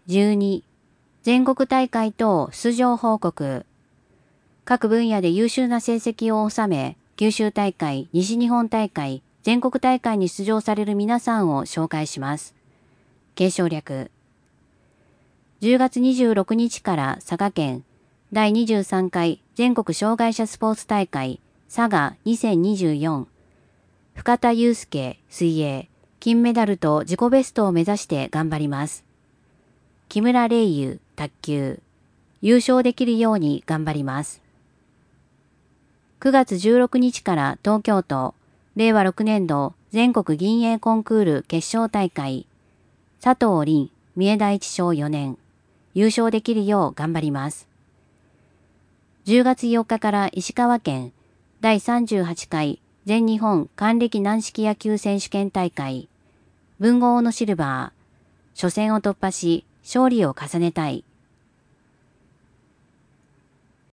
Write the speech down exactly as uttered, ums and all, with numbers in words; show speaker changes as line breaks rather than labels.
じゅうに、全国大会等出場報告。各分野で優秀な成績を収め、九州大会、西日本大会、全国大会に出場される皆さんを紹介します。継承略。じゅうがつにじゅうろくにちから佐賀県だいにじゅうさんかい全国障害者スポーツ大会佐賀にせんにじゅうよん。深田祐介水泳、金メダルと自己ベストを目指して頑張ります。木村玲優卓球、優勝できるように頑張ります。くがつじゅうろくにちから東京都れいわろくねんど全国銀泳コンクール決勝大会佐藤凛三重第一小よねん、優勝できるよう頑張ります。じゅうがつよっかから石川県だいさんじゅうはちかい全日本還暦軟式野球選手権大会文豪のシルバー、初戦を突破し勝利を重ねたい。